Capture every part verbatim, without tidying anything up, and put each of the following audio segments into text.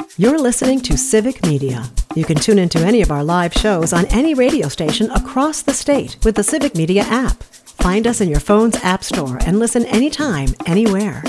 You're listening to Civic Media. You can tune into any of our live shows on any radio station across the state with the Civic Media app. Find us in your phone's app store and listen anytime, anywhere.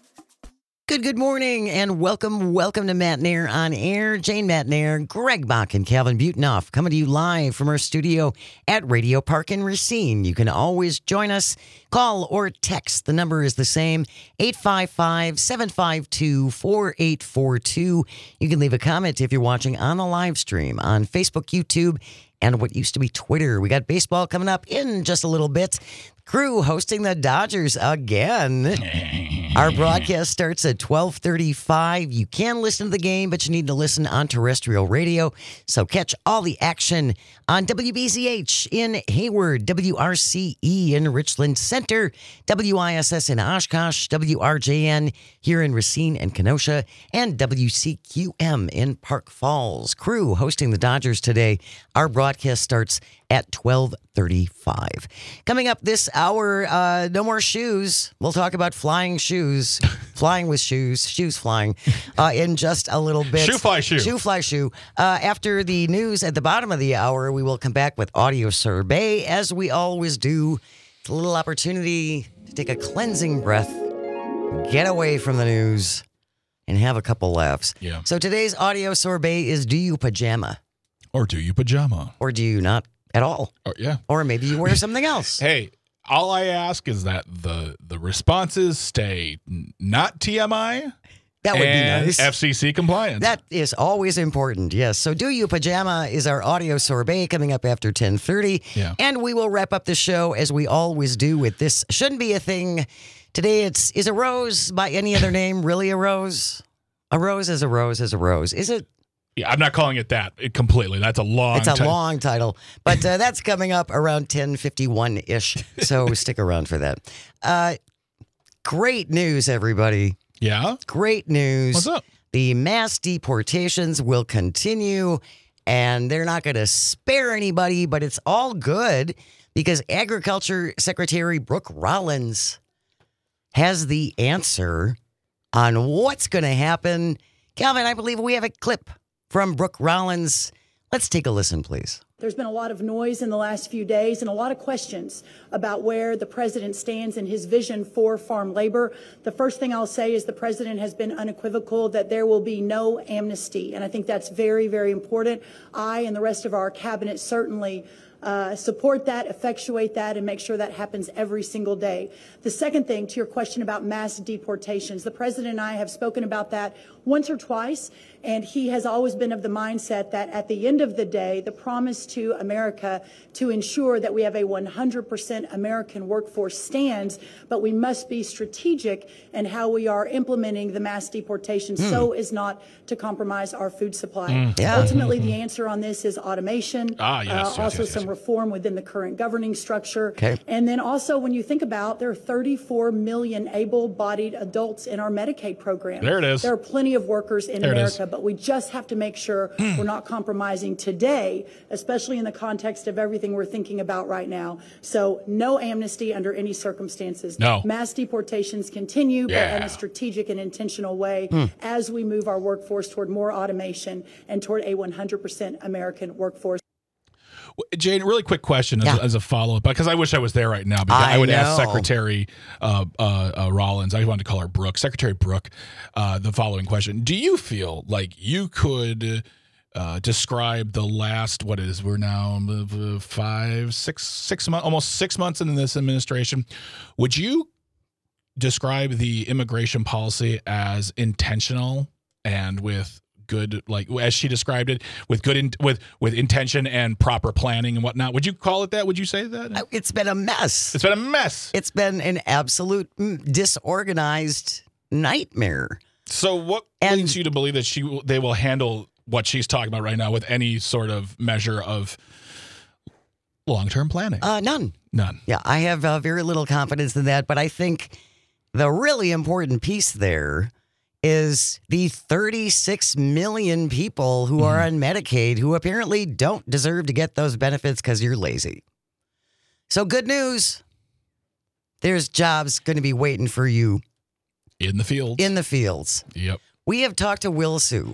Good, good morning, and welcome, welcome to Matt Nair on Air. Jane Matt Nair, Greg Bach, and Calvin Butenoff coming to you live from our studio at Radio Park in Racine. You can always join us, call or text. The number is the same, eight five five, seven five two, four eight four two. You can leave a comment if you're watching on the live stream on Facebook, YouTube, and what used to be Twitter. We got baseball coming up in just a little bit. Crew hosting the Dodgers again. Our broadcast starts at twelve thirty-five. You can listen to the game, but you need to listen on terrestrial radio. So catch all the action on W B Z H in Hayward, W R C E in Richland Center, W I S S in Oshkosh, W R J N here in Racine and Kenosha, and W C Q M in Park Falls. Crew hosting the Dodgers today. Our broadcast starts at twelve thirty-five. Coming up this hour, uh, no more shoes. We'll talk about flying shoes, flying with shoes, shoes flying, uh, in just a little bit. Shoe fly shoe. Shoe fly shoe. Uh, after the news at the bottom of the hour, we will come back with audio survey, as we always do. It's a little opportunity to take a cleansing breath, get away from the news, and have a couple laughs. Yeah. So today's audio sorbet is, do you pajama? Or do you pajama? Or do you not at all? Oh, yeah. Or maybe you wear something else. Hey, all I ask is that the the responses stay n- not T M I. That would and be nice. F C C compliant. That is always important, yes. So Do You Pajama is our audio sorbet coming up after ten thirty. Yeah. And we will wrap up the show as we always do with this Shouldn't Be a Thing. Today it's, is a rose by any other name really a rose? A rose is a rose is a rose. Is it? Yeah, I'm not calling it that it completely. That's a long It's a ti- long title, but uh, that's coming up around ten fifty-one-ish, so stick around for that. Uh, great news, everybody. Yeah? Great news. What's up? The mass deportations will continue, and they're not going to spare anybody, but it's all good because Agriculture Secretary Brooke Rollins has the answer on what's going to happen. Calvin, I believe we have a clip from Brooke Rollins. Let's take a listen, please. There's been a lot of noise in the last few days and a lot of questions about where the president stands and his vision for farm labor. The first thing I'll say is the president has been unequivocal that there will be no amnesty. And I think that's very, very important. I and the rest of our cabinet certainly Uh, support that, effectuate that, and make sure that happens every single day. The second thing, to your question about mass deportations, the president and I have spoken about that once or twice, and he has always been of the mindset that at the end of the day, the promise to America to ensure that we have a one hundred percent American workforce stands, but we must be strategic in how we are implementing the mass deportations mm. so as not to compromise our food supply. Mm. Yeah. Ultimately, the answer on this is automation. Ah, yes, uh, yes, also yes, yes. some reform within the current governing structure. Okay. And then also when you think about, there are thirty-four million able-bodied adults in our Medicaid program. There it is. There are plenty of workers in There it America, is. but we just have to make sure we're not compromising today, especially in the context of everything we're thinking about right now. So no amnesty under any circumstances. No. Mass deportations continue, Yeah. but in a strategic and intentional way as we move our workforce toward more automation and toward a one hundred percent American workforce. Jane, really quick question as, Yeah. a, as a follow-up, because I wish I was there right now. Because I, I would ask know. Secretary uh, uh, uh, Rollins, I wanted to call her Brooke, Secretary Brooke, uh, the following question. Do you feel like you could uh, describe the last, what is, we're now uh, five, six, six months, almost six months into this administration. Would you describe the immigration policy as intentional and with good, like as she described it, with good in, with with intention and proper planning and whatnot? Would you call it that? Would you say that? It's been a mess. It's been a mess. It's been an absolute mm, disorganized nightmare. So what And- leads you to believe that she will- they will handle what she's talking about right now with any sort of measure of long-term planning? Uh, none. None. Yeah, I have uh, very little confidence in that, but I think the really important piece there is the thirty-six million people who are on Medicaid who apparently don't deserve to get those benefits because you're lazy. So good news. There's jobs going to be waiting for you In the field. in the fields. Yep. We have talked to Will Sue,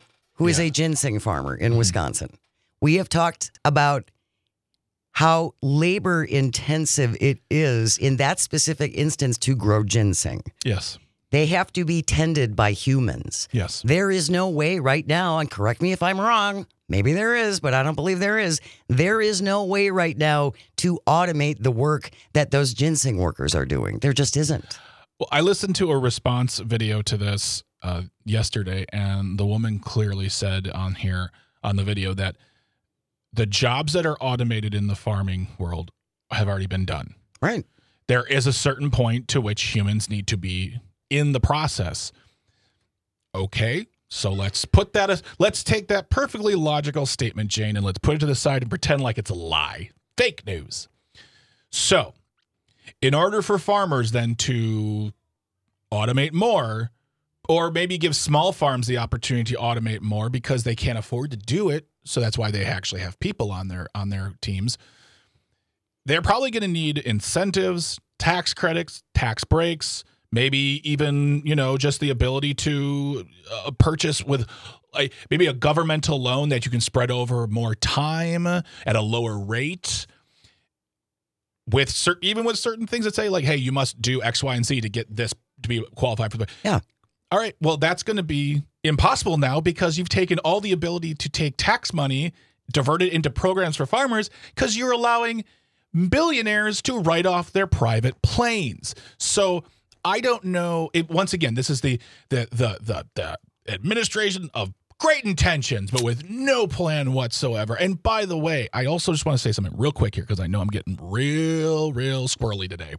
who is Yeah. a ginseng farmer in Wisconsin. We have talked about how labor intensive it is in that specific instance to grow ginseng. Yes. They have to be tended by humans. Yes. There is no way right now, and correct me if I'm wrong, maybe there is, but I don't believe there is. There is no way right now to automate the work that those ginseng workers are doing. There just isn't. Well, I listened to a response video to this uh, yesterday, and the woman clearly said on here on the video that the jobs that are automated in the farming world have already been done. Right. There is a certain point to which humans need to be in the process. Okay, so let's put that as, let's take that perfectly logical statement, Jane, and let's put it to the side and pretend like it's a lie. Fake news. So, in order for farmers then to automate more, or maybe give small farms the opportunity to automate more because they can't afford to do it, so that's why they actually have people on their on their teams, they're probably going to need incentives, tax credits, tax breaks, maybe even, you know, just the ability to uh, purchase with a, maybe a governmental loan that you can spread over more time at a lower rate. With certain, even with certain things that say like, hey, you must do X, Y, and Z to get this to be qualified for the. Yeah. All right. Well, that's going to be impossible now because you've taken all the ability to take tax money, divert it into programs for farmers because you're allowing billionaires to write off their private planes. So I don't know. It, once again, this is the the the the, the administration of great intentions, but with no plan whatsoever. And by the way, I also just want to say something real quick here because I know I'm getting real, real squirrely today.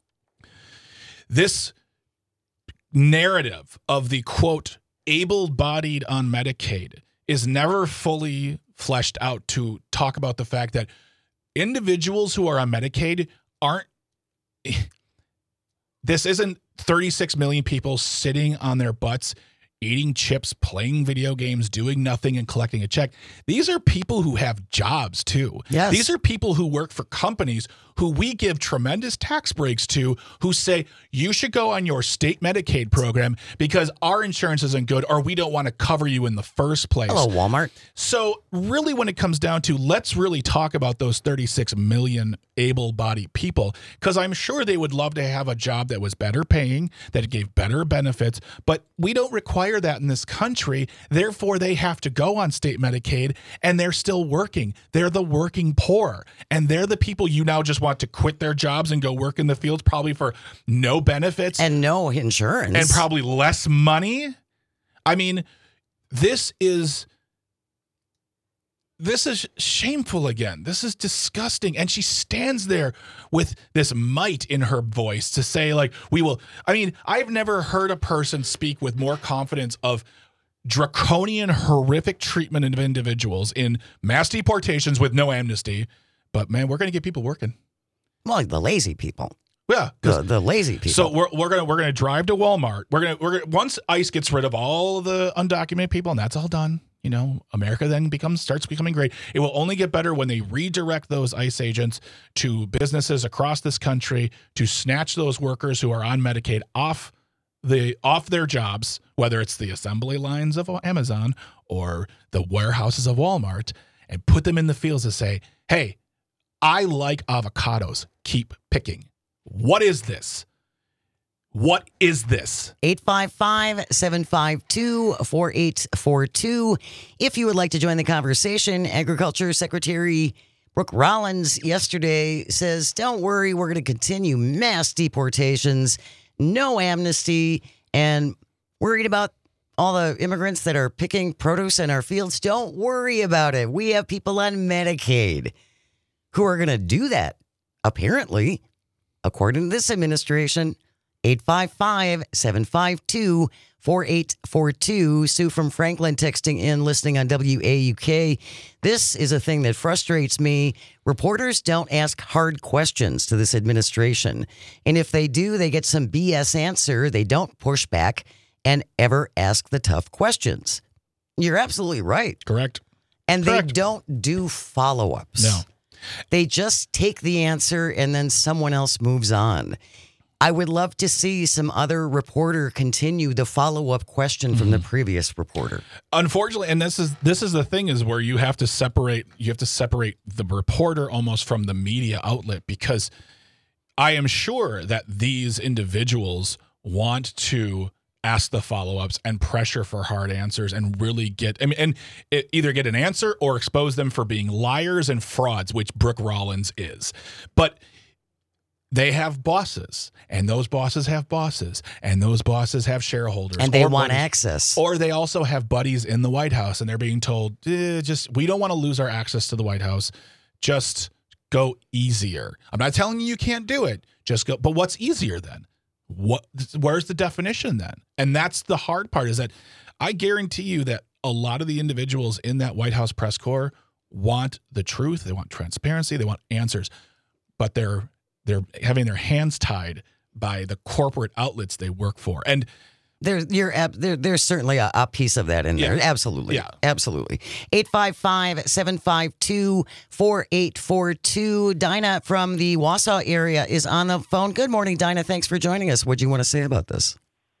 This narrative of the, quote, able-bodied on Medicaid is never fully fleshed out to talk about the fact that individuals who are on Medicaid aren't, this isn't thirty-six million people sitting on their butts, eating chips, playing video games, doing nothing and collecting a check. These are people who have jobs too. Yes. These are people who work for companies who we give tremendous tax breaks to, who say, you should go on your state Medicaid program because our insurance isn't good or we don't want to cover you in the first place. Hello, Walmart. So really when it comes down to, let's really talk about those thirty-six million able-bodied people, because I'm sure they would love to have a job that was better paying, that gave better benefits, but we don't require that in this country. Therefore, they have to go on state Medicaid and they're still working. They're the working poor, and they're the people you now just want to quit their jobs and go work in the fields, probably for no benefits And no insurance. and probably less money. I mean, this is this is shameful again. This is disgusting. And she stands there with this might in her voice to say, like, we will. I mean, I've never heard a person speak with more confidence of draconian, horrific treatment of individuals in mass deportations with no amnesty. But man, we're going to get people working. Well, like the lazy people. Yeah, The, the lazy people. so we're we're gonna we're gonna drive to Walmart. We're gonna we're gonna once ICE gets rid of all of the undocumented people, and that's all done. You know, America then becomes starts becoming great. It will only get better when they redirect those ICE agents to businesses across this country to snatch those workers who are on Medicaid off the off their jobs, whether it's the assembly lines of Amazon or the warehouses of Walmart, and put them in the fields to say, hey, I like avocados. Keep picking. What is this? What is this? eight five five, seven five two, four eight four two. If you would like to join the conversation, Agriculture Secretary Brooke Rollins yesterday says, don't worry, we're going to continue mass deportations, no amnesty, and worried about all the immigrants that are picking produce in our fields. Don't worry about it. We have people on Medicaid who are going to do that, apparently, according to this administration. eight five five, seven five two, four eight four two. Sue from Franklin texting in, listening on W A U K. This is a thing that frustrates me. Reporters don't ask hard questions to this administration. And if they do, they get some B S answer. They don't push back and ever ask the tough questions. You're absolutely right. Correct. And Correct. they don't do follow-ups. No. They just take the answer and then someone else moves on. I would love to see some other reporter continue the follow-up question from mm-hmm. the previous reporter. Unfortunately, and this is this is the thing is where you have to separate you have to separate the reporter almost from the media outlet, because I am sure that these individuals want to ask the follow-ups and pressure for hard answers and really get I mean, and it, either get an answer or expose them for being liars and frauds, which Brooke Rollins is. But they have bosses, and those bosses have bosses, and those bosses have shareholders. And they want buddies, access. Or they also have buddies in the White House, and they're being told, eh, just we don't want to lose our access to the White House. Just go easier. I'm not telling you you can't do it. Just go. But what's easier then? What? Where's the definition then? And that's the hard part, is that I guarantee you that a lot of the individuals in that White House press corps want the truth. They want transparency. They want answers. But they're they're having their hands tied by the corporate outlets they work for. And There, you're, there, there's certainly a, a piece of that in yeah. there. Absolutely. Yeah. Absolutely. eight five five, seven five two, four eight four two. Dinah from the Wausau area is on the phone. Good morning, Dinah. Thanks for joining us. What do you want to say about this?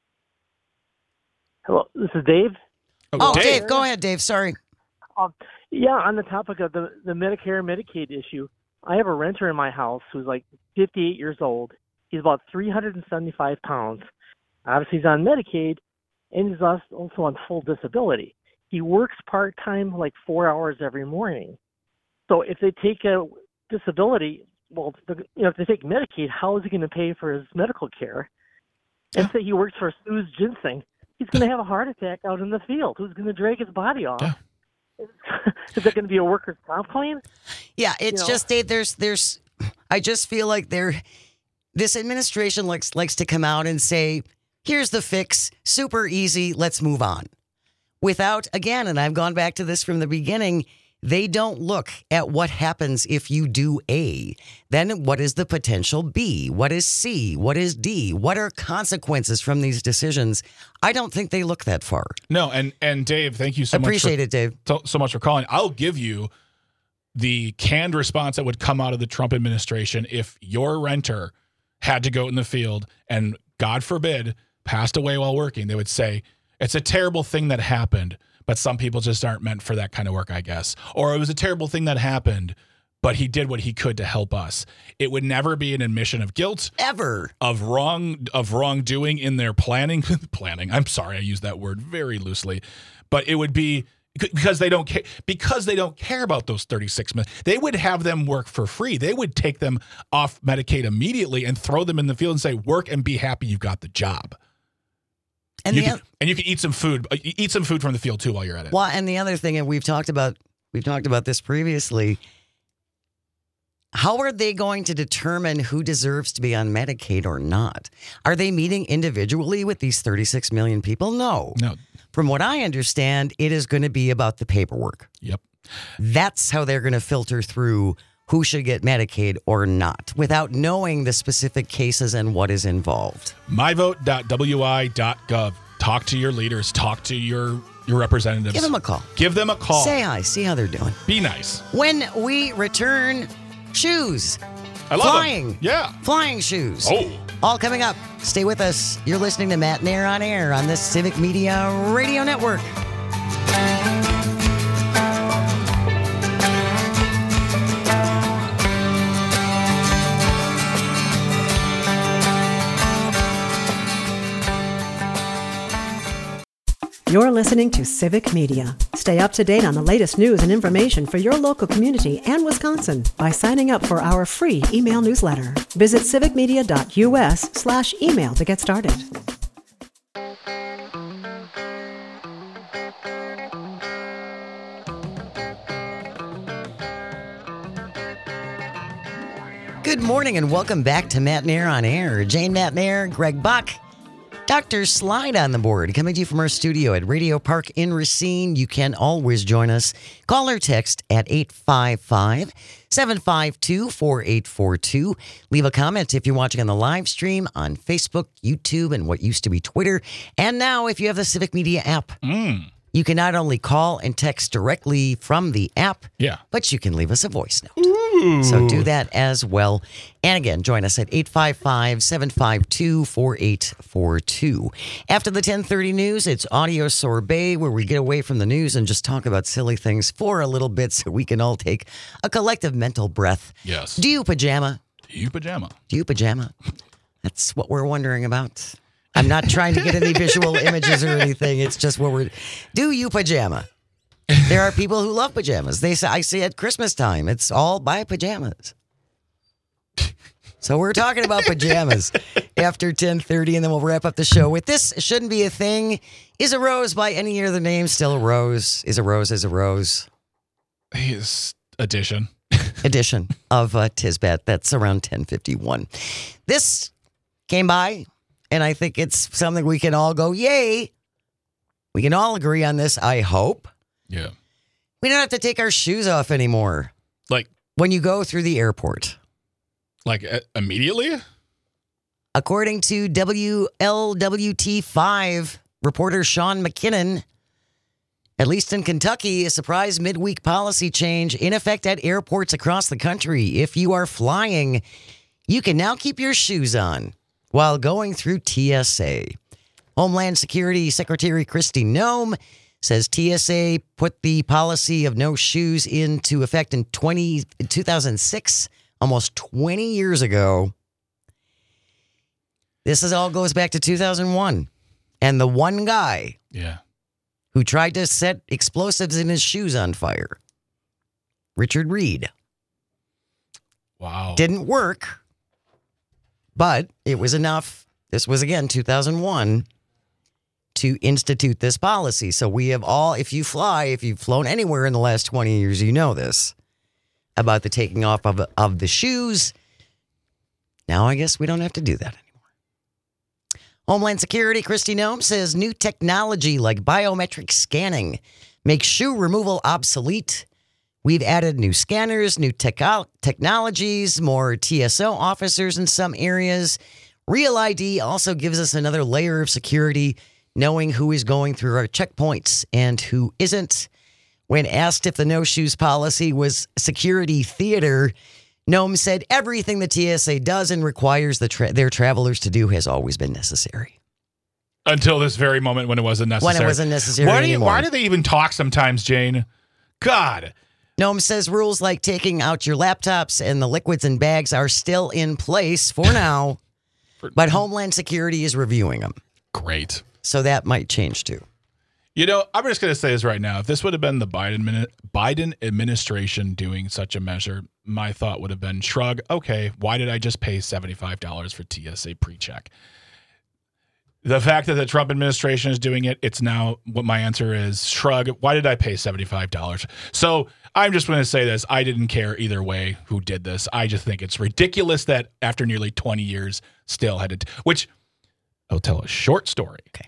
Hello, this is Dave. Oh, oh Dave. Dave, go ahead, Dave. Sorry. Um, yeah, on the topic of the, the Medicare Medicaid issue, I have a renter in my house who's like fifty-eight years old. He's about three hundred seventy-five pounds. Obviously, he's on Medicaid, and he's also on full disability. He works part-time, like four hours every morning. So if they take a disability, well, you know, if they take Medicaid, how is he going to pay for his medical care? And say he works for Sue's Ginseng, he's going to have a heart attack out in the field. Who's going to drag his body off? Yeah. Is that going to be a workers' comp claim? Yeah, it's you know? just Dave. There's, there's. I just feel like there. This administration likes likes to come out and say, "Here's the fix, super easy. Let's move on." Without, again, and I've gone back to this from the beginning, they don't look at what happens if you do A. Then what is the potential B? What is C? What is D? What are consequences from these decisions? I don't think they look that far. No, and and Dave, thank you so much. Appreciate for, it, Dave. So, so much for calling. I'll give you the canned response that would come out of the Trump administration if your renter had to go in the field and, God forbid, passed away while working. They would say, it's a terrible thing that happened, but some people just aren't meant for that kind of work, I guess. Or it was a terrible thing that happened, but he did what he could to help us. It would never be an admission of guilt. Ever. Of wrong of wrongdoing in their planning. planning. I'm sorry, I use that word very loosely. But it would be because they don't care because they don't care about those thirty-six million. They would have them work for free. They would take them off Medicaid immediately and throw them in the field and say, work and be happy you've got the job. And, you the, can, and you can eat some food. Eat some food from the field too while you're at it. Well, and the other thing, and we've talked about we've talked about this previously. How are they going to determine who deserves to be on Medicaid or not? Are they meeting individually with these thirty-six million people? No. No. From what I understand, it is going to be about the paperwork. Yep. That's how they're going to filter through who should get Medicaid or not without knowing the specific cases and what is involved. my vote dot w i dot gov. Talk to your leaders. Talk to your, your representatives. Give them a call. Give them a call. Say hi. See how they're doing. Be nice. When we return, shoes. I love Flying. them. Yeah. Flying shoes. Oh. All coming up. Stay with us. You're listening to Matt Nair on Air on the Civic Media Radio Network. You're listening to Civic Media. Stay up to date on the latest news and information for your local community and Wisconsin by signing up for our free email newsletter. Visit civicmedia.us slash email to get started. Good morning and welcome back to Matt Nair on Air. Jane Matt Nair, Greg Buck, Doctor Slide on the board, coming to you from our studio at Radio Park in Racine. You can always join us. Call or text at eight five five, seven five two, four eight four two. Leave a comment if you're watching on the live stream on Facebook, YouTube, and what used to be Twitter. And now, if you have the Civic Media app, Mm. you can not only call and text directly from the app, Yeah. but you can leave us a voice note. Ooh. Ooh. So do that as well. And again, join us at eight five five, seven five two, four eight four two. After the ten thirty news, it's Audio Sorbet, where we get away from the news and just talk about silly things for a little bit so we can all take a collective mental breath. Yes. Do you pajama? Do you pajama? Do you pajama? That's what we're wondering about. I'm not trying to get any visual images or anything. It's just what we're... Do you pajama? There are people who love pajamas. They say, I see at Christmas time, it's all buy pajamas. So we're talking about pajamas after ten thirty, and then we'll wrap up the show with This Shouldn't Be a Thing. Is a rose by any other name still a rose? Is a rose is a rose? His edition. Edition of uh, Tisbat. That's around ten fifty-one. This came by, and I think it's something we can all go, yay. We can all agree on this, I hope. Yeah. We don't have to take our shoes off anymore Like, when you go through the airport. like uh, immediately? According to W L W T five reporter Sean McKinnon, at least in Kentucky, a surprise midweek policy change in effect at airports across the country. If you are flying, you can now keep your shoes on while going through T S A. Homeland Security Secretary Kristi Noem says T S A put the policy of no shoes into effect in twenty, two thousand six, almost twenty years ago. This is all goes back to two thousand one. And the one guy Yeah. who tried to set explosives in his shoes on fire, Richard Reed. Wow. Didn't work, but it was enough. This was, again, two thousand one. To institute this policy. So we have all, if you fly, if you've flown anywhere in the last twenty years, you know this about the taking off of, of the shoes. Now I guess we don't have to do that anymore. Homeland Security, Kristi Noem says new technology like biometric scanning makes shoe removal obsolete. We've added new scanners, new tech- technologies, more T S O officers in some areas. Real I D also gives us another layer of security, knowing who is going through our checkpoints and who isn't. When asked if the no-shoes policy was security theater, Noem said everything the T S A does and requires the tra- their travelers to do has always been necessary. Until this very moment when it wasn't necessary. When it wasn't necessary why do you, anymore. Why do they even talk sometimes, Jane? God. Noem says rules like taking out your laptops and the liquids and bags are still in place for now, but Homeland Security is reviewing them. Great. So that might change too. You know, I'm just going to say this right now. If this would have been the Biden Biden administration doing such a measure, my thought would have been shrug. Okay, why did I just pay seventy-five dollars for T S A pre-check? The fact that the Trump administration is doing it, it's now what my answer is shrug. Why did I pay seventy-five dollars? So I'm just going to say this. I didn't care either way who did this. I just think it's ridiculous that after nearly twenty years still had to, which I'll tell a short story. Okay.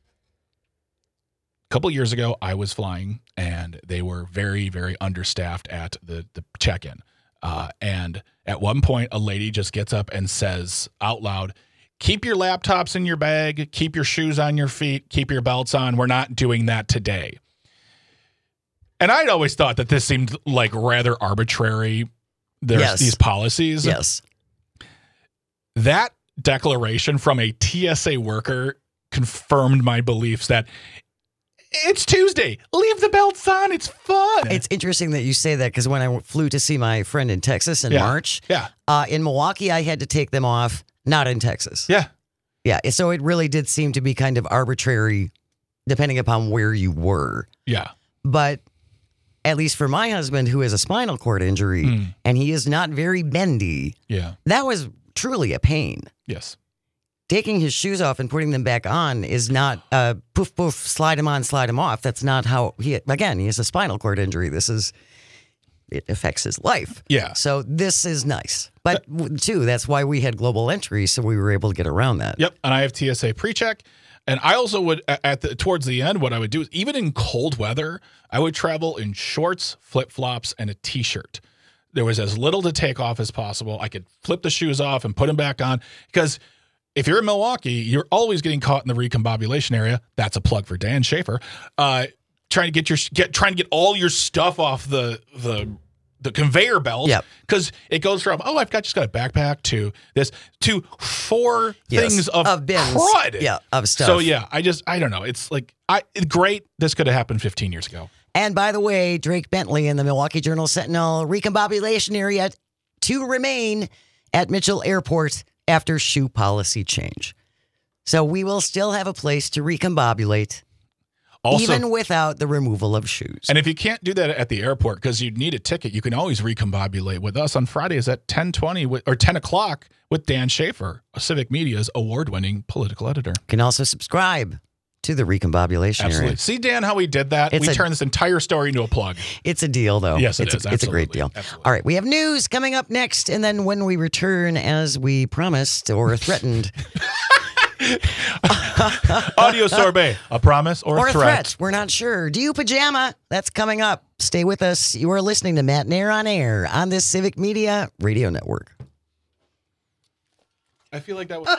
A couple years ago, I was flying, and they were very, very understaffed at the, the check-in. Uh, and at one point, a lady just gets up and says out loud, keep your laptops in your bag, keep your shoes on your feet, keep your belts on. We're not doing that today. And I'd always thought that this seemed like rather arbitrary, There's Yes. these policies. Yes. That declaration from a T S A worker confirmed my beliefs that it's Tuesday. Leave the belts on. It's fun. It's interesting that you say that because when I flew to see my friend in Texas in Yeah. March, yeah. uh, in Milwaukee, I had to take them off, not in Texas. Yeah. Yeah. So it really did seem to be kind of arbitrary depending upon where you were. Yeah. But at least for my husband, who has a spinal cord injury Mm. and he is not very bendy, Yeah. that was truly a pain. Yes. Taking his shoes off and putting them back on is not uh, poof, poof, slide him on, slide him off. That's not how he, again, he has a spinal cord injury. This is, it affects his life. Yeah. So this is nice. But w- too, that's why we had global entry, so we were able to get around that. Yep. And I have T S A pre-check. And I also would, at the towards the end, what I would do is even in cold weather, I would travel in shorts, flip-flops, and a T-shirt. There was as little to take off as possible. I could flip the shoes off and put them back on because if you're in Milwaukee, you're always getting caught in the recombobulation area. That's a plug for Dan Schaefer. Uh, trying to get your get trying to get all your stuff off the the the conveyor belt. Yep. Because it goes from, oh, I've got just got a backpack to this to four Yes. things of, Of bins. crud. Yeah, of stuff. So yeah, I just I don't know. It's like I great. This could have happened fifteen years ago. And by the way, Drake Bentley in the Milwaukee Journal Sentinel, recombobulation area to remain at Mitchell Airport after shoe policy change. So we will still have a place to recombobulate. Also, even without the removal of shoes. and if you can't do that at the airport because you need a ticket, you can always recombobulate with us on Fridays at ten twenty with, or ten o'clock with Dan Schaefer, Civic Media's award-winning political editor. You can also subscribe to the recombobulation Absolutely. area. See, Dan, how we did that? It's we a- turned this entire story into a plug. It's a deal, though. Yes, it it's is. A, it's a great Absolutely. deal. Absolutely. All right, we have news coming up next, and then when we return, as we promised or threatened, Audio sorbet, a promise or, or a a threat? threat. We're not sure. Do you pajama? That's coming up. Stay with us. You are listening to Matt Nair on Air on this Civic Media Radio Network. I feel like that was...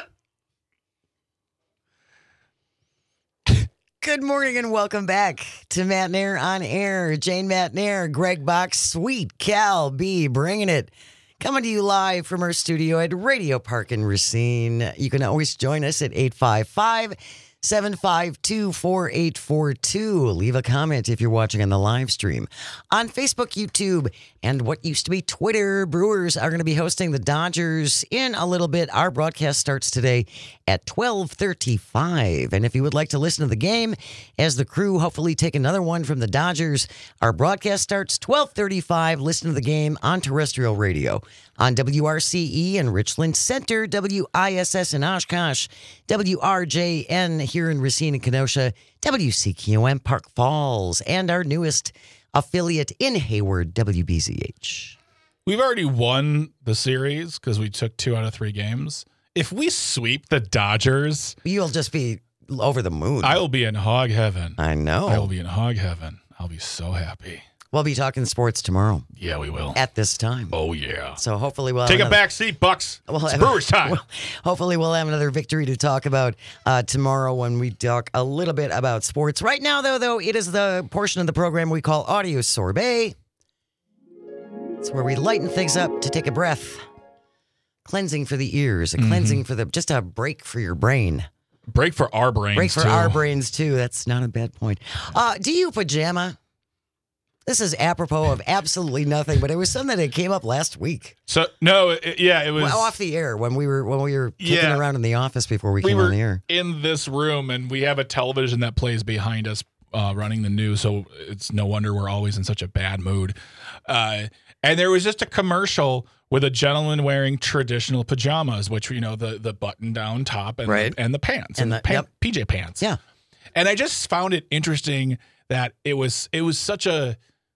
Good morning and welcome back to Matt Nair on Air. Jane Matt Nair, Greg Box, Sweet Cal B, bringing it. Coming to you live from our studio at Radio Park in Racine. You can always join us at eight five five, seven five two, four eight four two. Leave a comment if you're watching on the live stream. On Facebook, YouTube, and what used to be Twitter, Brewers are going to be hosting the Dodgers in a little bit. Our broadcast starts today at twelve thirty-five. And if you would like to listen to the game as the crew hopefully take another one from the Dodgers, our broadcast starts twelve thirty-five. Listen to the game on terrestrial radio on W R C E in Richland Center, W I S S in Oshkosh, W R J N here in Racine and Kenosha, W C Q M Park Falls, and our newest affiliate in Hayward, W B Z H. We've already won the series because we took two out of three games. If we sweep the Dodgers, You'll just be over the moon. I will be in hog heaven. I know. I will be in hog heaven. I'll be so happy. We'll be talking sports tomorrow Yeah, we will. at this time. Oh, yeah. So hopefully we'll Take have a another- back seat, Bucks. We'll It's have- Brewers time. well, hopefully we'll have another victory to talk about uh, tomorrow when we talk a little bit about sports. Right now, though, though, it is the portion of the program we call Audio Sorbet. It's where we lighten things up to take a breath. Cleansing for the ears, a cleansing for the, just a break for your brain. Break for our brains, Break for too. our brains, too. That's not a bad point. Uh, do you pajama? This is apropos of absolutely nothing, but it was something that came up last week. So, no, it, yeah, it was... Well, off the air when we were when we were kicking Yeah. around in the office before we, we came were on the air. in this room, and we have a television that plays behind us uh, running the news, so it's no wonder we're always in such a bad mood. Uh, and there was just a commercial with a gentleman wearing traditional pajamas, which, you know, the, the button-down top and, Right. and the pants, And and, the- the pan- yep. P J pants. Yeah. And I just found it interesting that it was it was such a,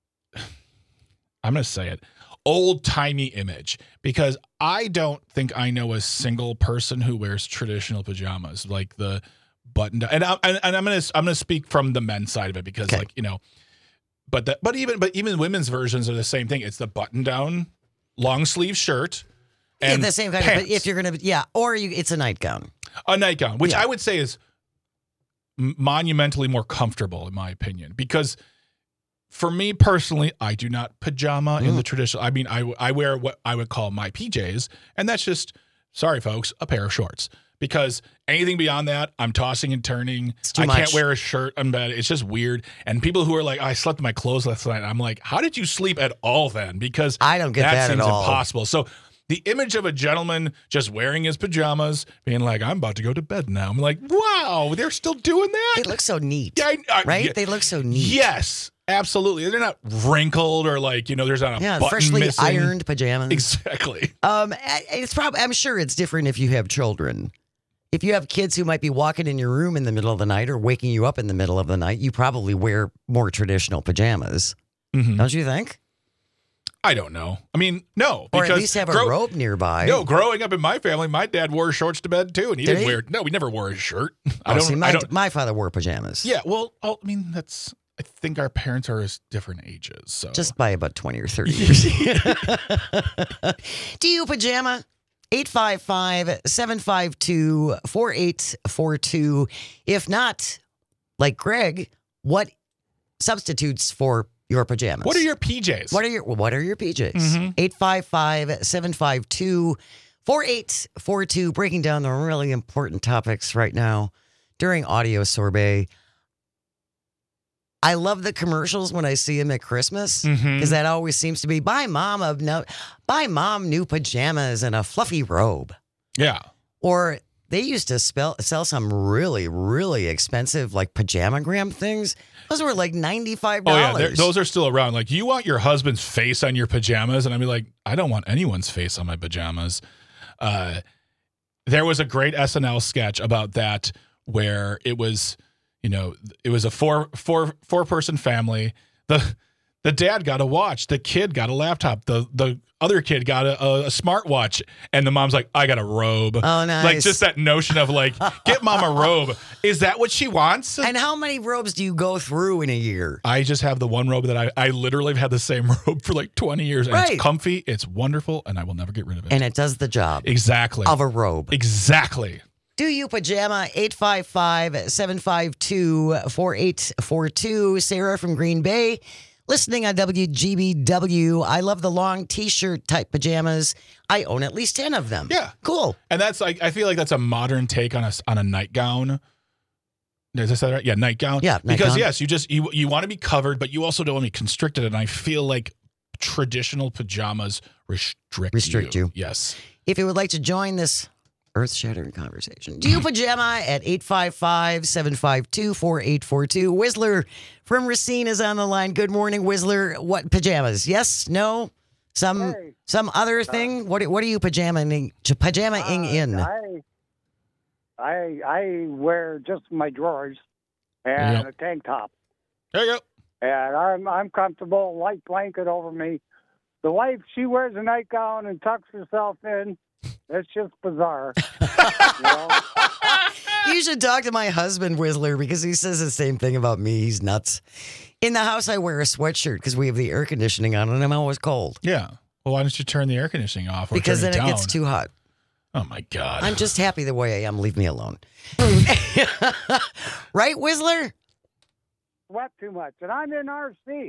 I'm going to say it, old-timey image, because I don't think I know a single person who wears traditional pajamas, like the button down. And, I, and, and I'm going to I'm going to speak from the men's side of it because, Okay. like, you know, but that but even but even women's versions are the same thing. It's the button down long sleeve shirt and yeah, the same kind pants. of, but if you're going to, yeah, or you, it's a nightgown. A nightgown, which Yeah. I would say is m- monumentally more comfortable, in my opinion, because for me personally, I do not pajama in Mm. the traditional. I mean, I, w- I wear what I would call my P Js, and that's just, sorry, folks, a pair of shorts. Because anything beyond that, I'm tossing and turning. too I much. can't wear a shirt on bed. It's just weird. And people who are like, I slept in my clothes last night. I'm like, how did you sleep at all then? Because I don't get that at seems all. impossible. So the image of a gentleman just wearing his pajamas, being like, I'm about to go to bed now. I'm like, wow, they're still doing that? They look so neat, Yeah, I- I- right? yeah. They look so neat. Yes, absolutely. They're not wrinkled or like, you know, there's not a Yeah, button freshly missing. ironed pajamas. Exactly. Um, I- it's probably. I'm sure it's different if you have children. If you have kids who might be walking in your room in the middle of the night or waking you up in the middle of the night, you probably wear more traditional pajamas, Mhm. don't you think? I don't know. I mean, no. Or at because least have a grow- robe nearby. No, growing up in my family, my dad wore shorts to bed too, and he Did didn't he? wear. No, we never wore a shirt. I Oh, don't. see, my, I don't. my father wore pajamas. Yeah, well, oh, I mean, that's. I think our parents are as different ages, so Just by about twenty or thirty years. Do you pajama? eight five five, seven five two, four eight four two. If not, like Greg, what substitutes for your pajamas. What are your P Js? What are your What are your P Js? Mhm. eight five five, seven five two, four eight four two. Breaking down the really important topics right now during Audio Sorbet. I love the commercials when I see them at Christmas because Mhm. that always seems to be buy mom a no, buy mom new pajamas and a fluffy robe. Yeah. Or they used to spell, sell some really, really expensive like pajamagram things. Those were like ninety-five Oh, dollars. yeah. they're- Those are still around. Like, you want your husband's face on your pajamas? And I'd be like, I don't want anyone's face on my pajamas. Uh, there was a great S N L sketch about that where it was, you know, it was a four, four, four person family. The the dad got a watch. The kid got a laptop. The the other kid got a, a, a smartwatch. And the mom's like, I got a robe. Oh, nice. Like, just that notion of like, get mom a robe. Is that what she wants? And how many robes do you go through in a year? I just have the one robe that I, I literally have had the same robe for like twenty years. And Right. it's comfy, it's wonderful, and I will never get rid of it. And it does the job exactly. of a robe. Exactly. Do you pajama? eight five five, seven five two, four eight four two. Sarah from Green Bay, listening on W G B W. I love the long T-shirt type pajamas. I own at least ten of them. Yeah. Cool. And that's like, I feel like that's a modern take on a, on a nightgown. Did I say that right? Yeah, nightgown. Yeah, Because nightgown. yes, you just, you, you want to be covered, but you also don't want to be constricted. And I feel like traditional pajamas restrict, Restrict you. Yes. If you would like to join this earth-shattering conversation, do you pajama at eight five five, seven five two, four eight four two. Whistler from Racine is on the line. Good morning, Whistler. What pajamas? Yes? No? Some Hey. some other thing? What what are you pajamaing pajamaing Uh, in? I, I I wear just my drawers and Yep. a tank top, There you go. and I'm I'm comfortable. Light blanket over me. The wife, she wears a nightgown and tucks herself in. It's just bizarre. you know? You should talk to my husband, Whistler, because he says the same thing about me. He's nuts. In the house, I wear a sweatshirt because we have the air conditioning on and I'm always cold. Yeah. Well, why don't you turn the air conditioning off? Or Because turn then it it gets down? too hot. Oh my God. I'm just happy the way I am. Leave me alone. Right, Whistler? Sweat too much, and I'm in R C,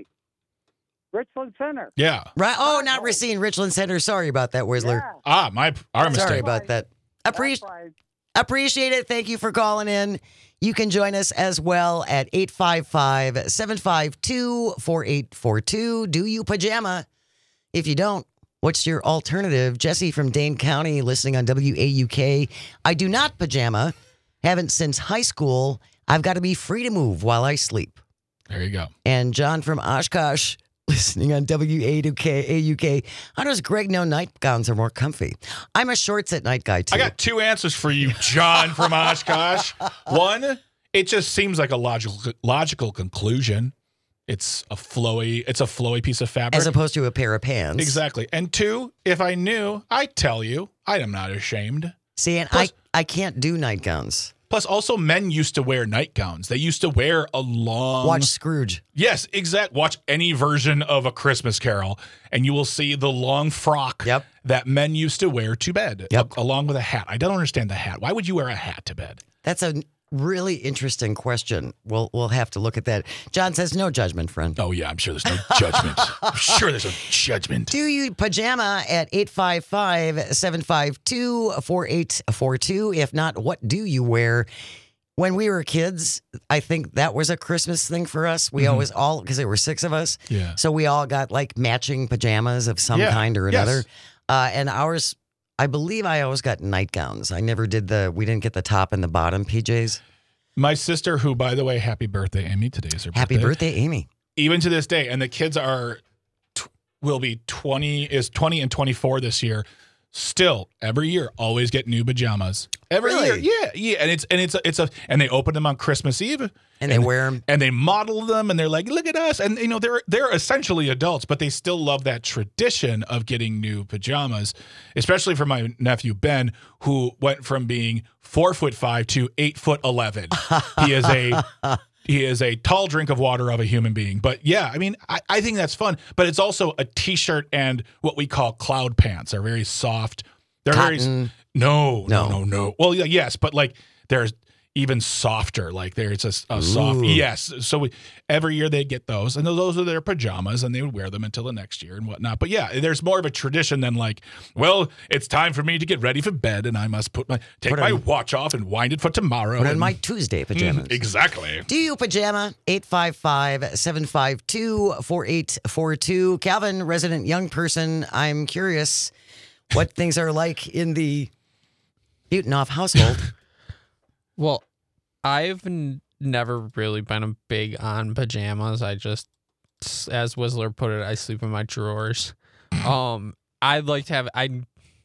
Richland Center. Yeah. Right. Oh, not Racine, Richland Center. Sorry about that, Whistler. Yeah, Ah, my our mistake. Sorry about that. that's Appreciate fine. appreciate it. Thank you for calling in. You can join us as well at eight five five, seven five two, four eight four two. Do you pajama? If you don't, what's your alternative? Jesse from Dane County, listening on W A U K. I do not pajama. Haven't since high school. I've got to be free to move while I sleep. There you go. And John from Oshkosh, listening on W A U K. How does Greg know nightgowns are more comfy? I'm a shorts at night guy, too. I got two answers for you, John from Oshkosh. One, it just seems like a logical logical conclusion. It's a flowy, it's a flowy piece of fabric. As opposed to a pair of pants. Exactly. And two, if I knew, I'd tell you. I am not ashamed. See, and Plus- I, I can't do nightgowns. Plus, also, men used to wear nightgowns. They used to wear a long. Watch Scrooge. Yes, exact. Watch any version of A Christmas Carol, and you will see the long frock Yep. that men used to wear to bed, Yep. a- along with a hat. I don't understand the hat. Why would you wear a hat to bed? That's a really interesting question. We'll we'll have to look at that. John says no judgment, friend. Oh, yeah, I'm sure there's no judgment. I'm sure there's no judgment. Do you pajama at eight five five, seven five two, four eight four two? If not, what do you wear? When we were kids, I think that was a Christmas thing for us. We always all, because there were six of us. Yeah. So we all got like matching pajamas of some Yeah, kind or yes. another. Uh, and ours, I believe I always got nightgowns. I never did the, we didn't get the top and the bottom P Js. My sister, who, by the way, happy birthday, Amy. Today is her Happy birthday. birthday, Amy. Even to this day, and the kids are, t- will be twenty, is twenty and twenty-four this year. Still, every year, always get new pajamas. Every Really? year, yeah, yeah, and it's and it's a, it's a and they open them on Christmas Eve, And they wear 'em. and they model them, and they're like, look at us, and you know they're they're essentially adults, but they still love that tradition of getting new pajamas, especially for my nephew Ben, who went from being four foot five to eight foot eleven. He is a he is a tall drink of water of a human being. But yeah, I mean, I, I think that's fun. But it's also a t-shirt and what we call cloud pants. They're very soft. They're very Cotton. no, no, No. no, no. Well, yeah, yes, but like there's even softer. Like there's a, a soft, yes. So we, every year they get those, and those are their pajamas, and they would wear them until the next year and whatnot. But yeah, there's more of a tradition than like, well, it's time for me to get ready for bed, and I must put my take Put my on- watch off and wind it for tomorrow. Put on and- my Tuesday pajamas. Mm, exactly. Do you pajama? eight five five, seven five two, four eight four two. Calvin, resident young person, I'm curious what things are like in the Butenoff household. Well, I've n- never really been a big on pajamas. I just, as Whistler put it, I sleep in my drawers. Um, I'd like to have, I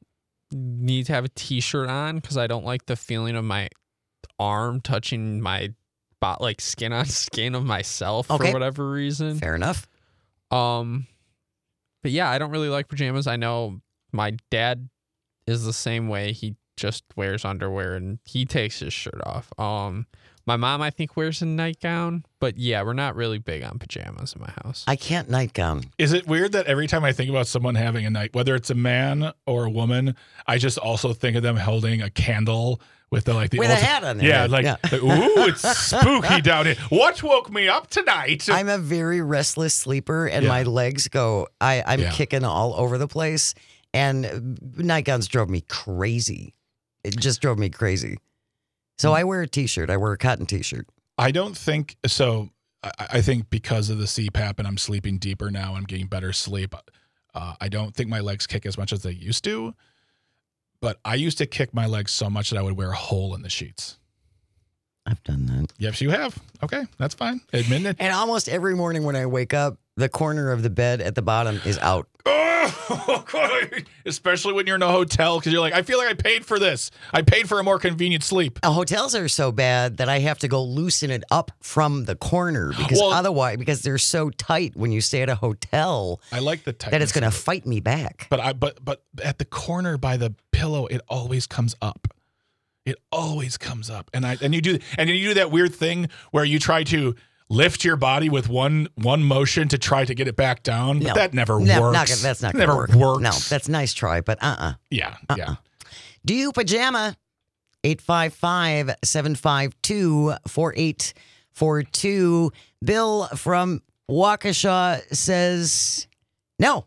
need to have a t-shirt on because I don't like the feeling of my arm touching my bot, like skin on skin of myself Okay. for whatever reason. Fair enough. Um, but yeah, I don't really like pajamas. I know my dad is the same way. He just wears underwear and he takes his shirt off. Um, my mom, I think, wears a nightgown, but yeah, we're not really big on pajamas in my house. I can't nightgown. Is it weird that every time I think about someone having a night, whether it's a man or a woman, I just also think of them holding a candle with the like the With a ulti- hat on their Yeah, head. like, Yeah. like, ooh, it's spooky down here. What woke me up tonight? I'm a very restless sleeper, and Yeah. my legs go, I, I'm Yeah. kicking all over the place, and nightgowns drove me crazy. It just drove me crazy. So I wear a t-shirt. I wear a cotton t-shirt. I don't think so. I, I think because of the C PAP and I'm sleeping deeper now, I'm getting better sleep. Uh, I don't think my legs kick as much as they used to, but I used to kick my legs so much that I would wear a hole in the sheets. I've done that. Yes, you have. Okay, that's fine. Admit it. And almost every morning when I wake up, the corner of the bed at the bottom is out. Oh, God. Especially when you're in a hotel because you're like, I feel like I paid for this. I paid for a more convenient sleep. Uh, hotels are so bad that I have to go loosen it up from the corner because Well- otherwise, because they're so tight when you stay at a hotel I like the tightness. that it's going to of it. fight me back. But I but but at the corner by the pillow, it always comes up. It always comes up, and I and you do and you do that weird thing where you try to lift your body with one one motion to try to get it back down, but No. that never No, works. not gonna- that's not going to never work. works. No, that's a nice try, but uh-uh. yeah, yeah. Do you pajama? eight five five, seven five two, four eight four two. Bill from Waukesha says no.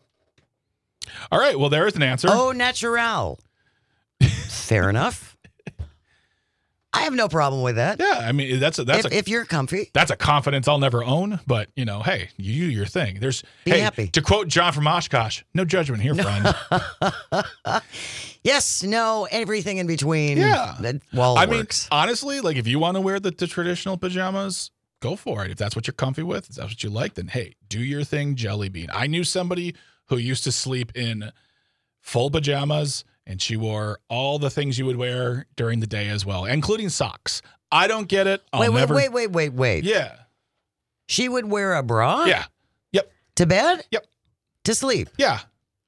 All right, well there is an answer. Oh, natural. Fair enough. I have no problem with that. Yeah, I mean that's a that's if, a if you're comfy. that's a confidence I'll never own. But you know, hey, you do your thing. There's Be hey, happy. to quote John from Oshkosh, no judgment here, friend. Yes, no, everything in between. Yeah. That well I works. mean, honestly, like if you want to wear the, the traditional pajamas, go for it. If that's what you're comfy with, if that's what you like, then hey, do your thing, Jelly Bean. I knew somebody who used to sleep in full pajamas, and she wore all the things you would wear during the day as well, including socks. I don't get it. I'll wait, wait, never. wait, wait, wait, wait. Yeah. She would wear a bra Yeah. Yep. to bed? Yep. To sleep. Yeah.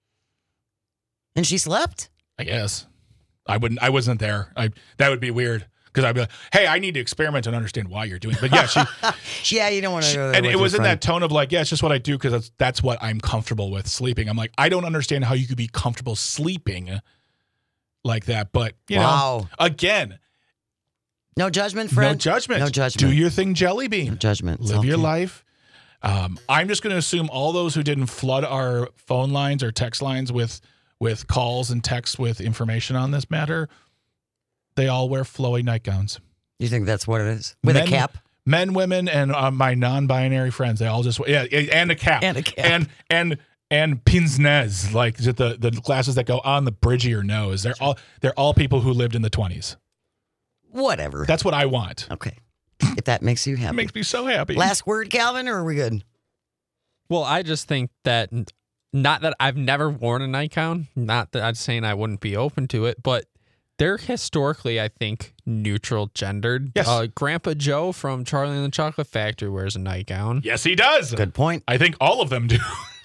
And she slept? I guess. I wouldn't. I wasn't there. I that would be weird because I'd be like, hey, I need to experiment and understand why you're doing it. But yeah, she. Yeah, you don't want to She- go there and with it your was in friend. that tone of like, yeah, it's just what I do because that's, that's what I'm comfortable with sleeping. I'm like, I don't understand how you could be comfortable sleeping like that. But, you Wow. know, again, No judgment, friend. no judgment. No judgment. Do your thing, Jelly Bean. No judgment. It's Live your okay. life. Um, I'm just going to assume all those who didn't flood our phone lines or text lines with with calls and texts with information on this matter, they all wear flowy nightgowns. You think that's what it is? With Men- a cap? Men, women, and uh, my non-binary friends, they all just yeah, and a cap, And a cap. and and and pince nez, like the the glasses that go on the bridge of your nose. They're all they're all people who lived in the twenties. Whatever. That's what I want. okay. If that makes you It happy. makes me so happy. Last word, Calvin, or are we good? Well, I just think that not that I've never worn a nightgown, not that I'm saying I wouldn't be open to it, but they're historically, I think, neutral gendered. Yes. Uh, Grandpa Joe from Charlie and the Chocolate Factory wears a nightgown. Yes, he does. Good point. I think all of them do.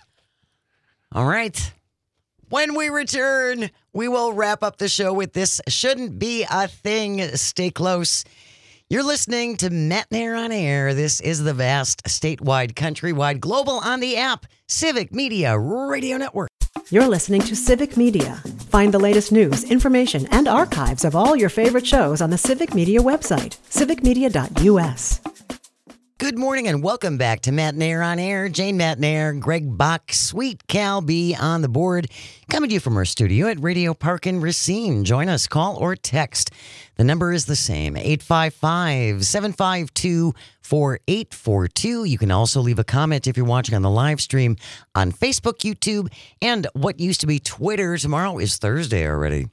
All right. When we return, we will wrap up the show with this shouldn't be a thing. Stay close. You're listening to Matt Nair on Air. This is the vast, statewide, countrywide, global on the app, Civic Media Radio Network. You're listening to Civic Media. Find the latest news, information, and archives of all your favorite shows on the Civic Media website, civic media dot u s. Good morning and welcome back to Matt Nair on Air. Jane Matt Nair, Greg Bach, Sweet Cal B on the board. Coming to you from our studio at Radio Park in Racine. Join us, call or text. The number is the same, eight five five, seven five two, four eight four two. You can also leave a comment if you're watching on the live stream on Facebook, YouTube, and what used to be Twitter. Tomorrow is Thursday already.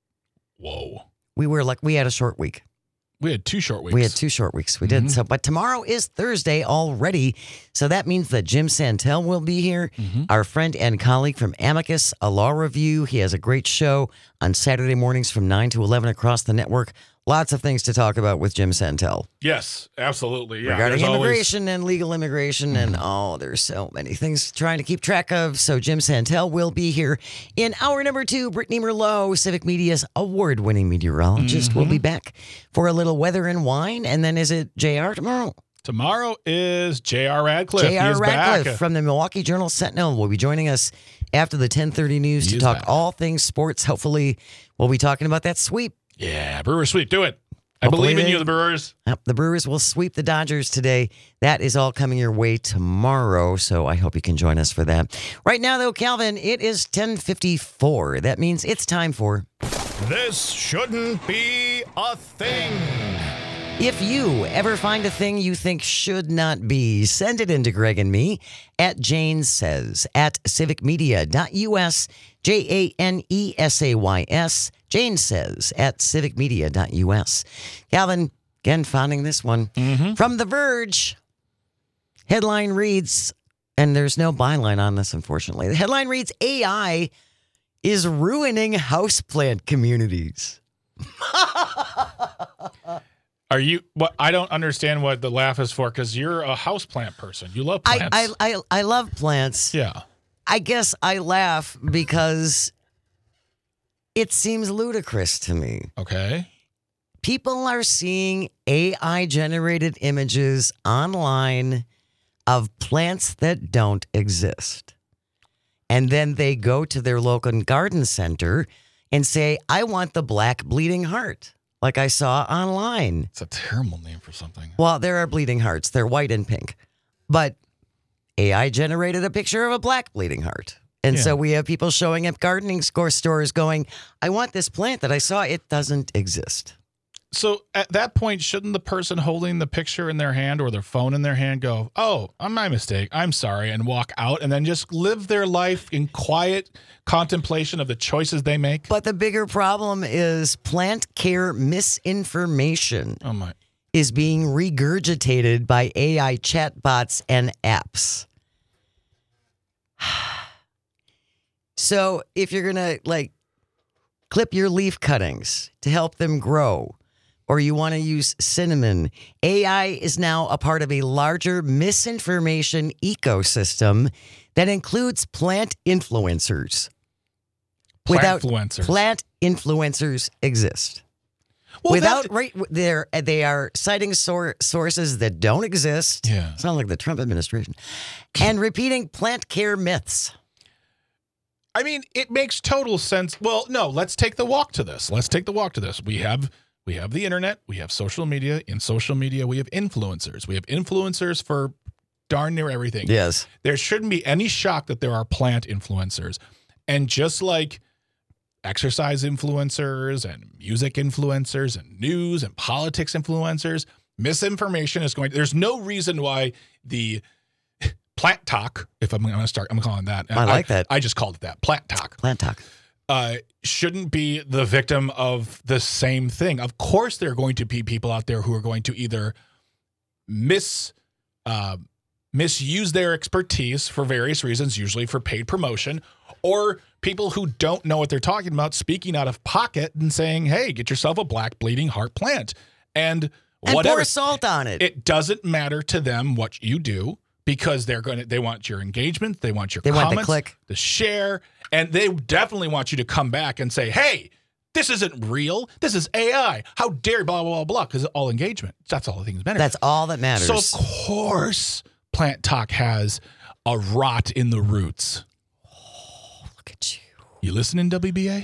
Whoa. We were like, we had a short week. We had two short weeks. We had two short weeks. We did. Mm-hmm. So, but tomorrow is Thursday already. So that means that Jim Santel will be here. Mm-hmm. Our friend and colleague from Amicus, a law review. He has a great show on Saturday mornings from nine to eleven across the network. Lots of things to talk about with Jim Santel. Yes, absolutely. Yeah, regarding there's immigration and legal immigration. And oh, there's so many things trying to keep track of. So Jim Santel will be here in hour number two. Brittany Merlot, Civic Media's award-winning meteorologist, will be back for a little weather and wine. And then is it J R tomorrow? Tomorrow is J R Radcliffe. J R He is Radcliffe back. from the Milwaukee Journal-Sentinel will be joining us after the ten thirty news He to is talk back. all things sports. Hopefully, we'll be talking about that sweep. Yeah, Brewers sweep. Do it. I Hopefully believe in they- you, the Brewers. Yep, the Brewers will sweep the Dodgers today. That is all coming your way tomorrow, so I hope you can join us for that. Right now, though, Calvin, it is ten fifty-four. That means it's time for... This shouldn't be a thing. If you ever find a thing you think should not be, send it in to Greg and me at Jane Says at civic media dot u s, J A N E S A Y S, Jane Says at civic media dot u s. Calvin, again, finding this one from The Verge. Headline reads, and there's no byline on this, unfortunately. The headline reads, A I is ruining houseplant communities. Are you? What? I don't understand what the laugh is for because you're a houseplant person. You love I, plants. I, I, I love plants. yeah. I guess I laugh because it seems ludicrous to me. Okay. People are seeing A I-generated images online of plants that don't exist. And then they go to their local garden center and say, I want the black bleeding heart, like I saw online. It's a terrible name for something. Well, there are bleeding hearts. They're white and pink. But A I generated a picture of a black bleeding heart. And Yeah. so we have people showing up gardening store stores going, I want this plant that I saw. It doesn't exist. So at that point, shouldn't the person holding the picture in their hand or their phone in their hand go, oh, I'm my mistake. I'm sorry, and walk out and then just live their life in quiet contemplation of the choices they make? But the bigger problem is plant care misinformation Oh, my. is being regurgitated by A I chatbots and apps. So if you're going to like clip your leaf cuttings to help them grow, or you want to use cinnamon, A I is now a part of a larger misinformation ecosystem that includes plant influencers. Plant Without influencers. plant influencers exist. Well, Without that- right, they're they are citing sor- sources that don't exist. Yeah. Sound like the Trump administration, and repeating plant care myths. I mean, it makes total sense. Well, no, let's take the walk to this. Let's take the walk to this. We have we have the internet, we have social media. In social media, we have influencers. We have influencers for darn near everything. Yes. There shouldn't be any shock that there are plant influencers. And just like exercise influencers and music influencers and news and politics influencers, misinformation is going to, there's no reason why the plant talk, if I'm going to start, I'm calling that. I like that. I just called it that, plant talk, Plant talk. uh, shouldn't be the victim of the same thing. Of course, there are going to be people out there who are going to either mis, uh, misuse their expertise for various reasons, usually for paid promotion, or people who don't know what they're talking about speaking out of pocket and saying, hey, get yourself a black bleeding heart plant. And And whatever. pour salt on it. It doesn't matter to them what you do because they're going to, they want your engagement. They want your They want the comments, click. the share, and they definitely want you to come back and say, hey, this isn't real. This is A I. How dare blah, blah, blah, blah, because it's all engagement. That's all the things matter. That's all that matters. So, of course, Plant Talk has a rot in the roots. Look at you. You listening, W B A?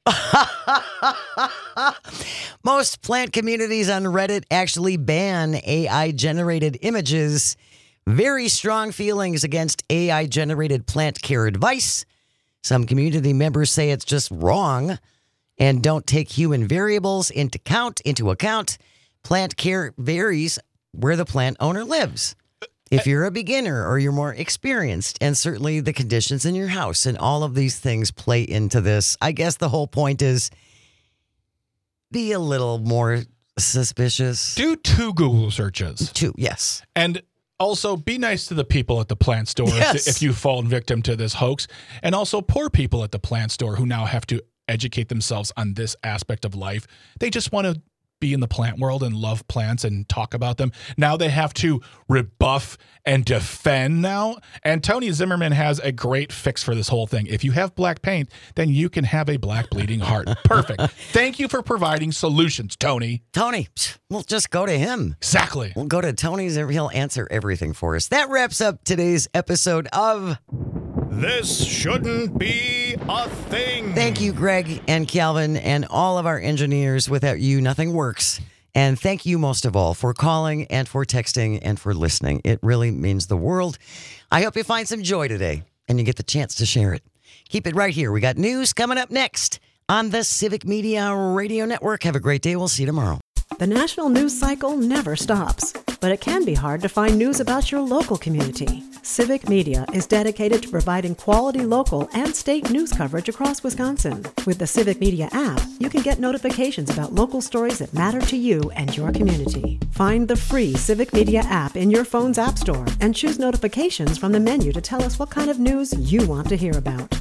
Most plant communities on Reddit actually ban A I-generated images. Very strong feelings against A I-generated plant care advice. Some community members say it's just wrong and don't take human variables into count. Into account. Plant care varies where the plant owner lives. If you're a beginner or you're more experienced, and certainly the conditions in your house and all of these things play into this. I guess the whole point is be a little more suspicious. Do two Google searches. Two, yes. And also be nice to the people at the plant store Yes. if, if you fall victim to this hoax. And also poor people at the plant store who now have to educate themselves on this aspect of life. They just want to be in the plant world and love plants and talk about them. Now they have to rebuff and defend now. And Tony Zimmerman has a great fix for this whole thing. If you have black paint, then you can have a black bleeding heart. Perfect. Thank you for providing solutions, Tony. Tony, we'll just go to him. Exactly. We'll go to Tony's and he'll answer everything for us. That wraps up today's episode of This Shouldn't Be a Thing. Thank you, Greg and Calvin, and all of our engineers. Without you, nothing works. And thank you most of all for calling and for texting and for listening. It really means the world. I hope you find some joy today and you get the chance to share it. Keep it right here. We got news coming up next on the Civic Media Radio Network. Have a great day. We'll see you tomorrow. The national news cycle never stops, but it can be hard to find news about your local community. Civic Media is dedicated to providing quality local and state news coverage across Wisconsin. With the Civic Media app, you can get notifications about local stories that matter to you and your community. Find the free Civic Media app in your phone's app store and choose notifications from the menu to tell us what kind of news you want to hear about.